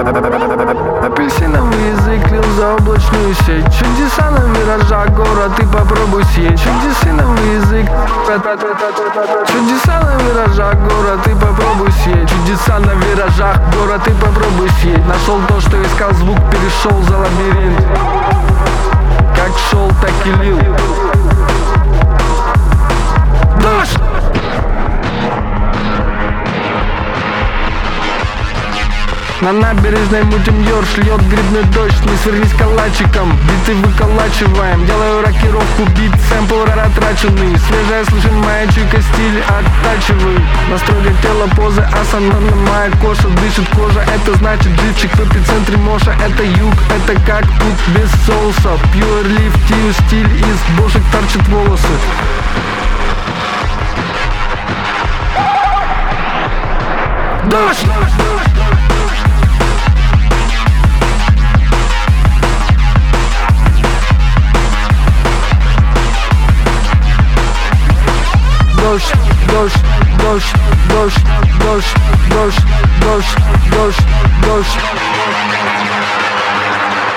Апельсиновый язык лил за облачную сеть. Чудеса на миражах, город, ты попробуй съесть. Чудесиновый язык. Чудеса на миражах, город, ты попробуй съесть. Чудеса на виражах, город, ты попробуй съесть. Нашел то, что искал, звук перешел за лабиринт. Как шел, так и лил дождь. На набережной мутим ёрш, льет грибной дождь. Не сверлись калачиком, биты выколачиваем. Делаю рокировку, бит, сэмпл ратраченный. Свежая, слышен моя чуйка, стиль оттачиваю. Настройка тела, позы, асана, моя коша. Дышит кожа, это значит живчик в эпицентре моша. Это юг, это как путь без соуса. Pure lift, тию, стиль из бошек торчат волосы. Дождь! Дождь, дождь, дождь, дождь, дождь, дождь, дождь, дождь, дождь.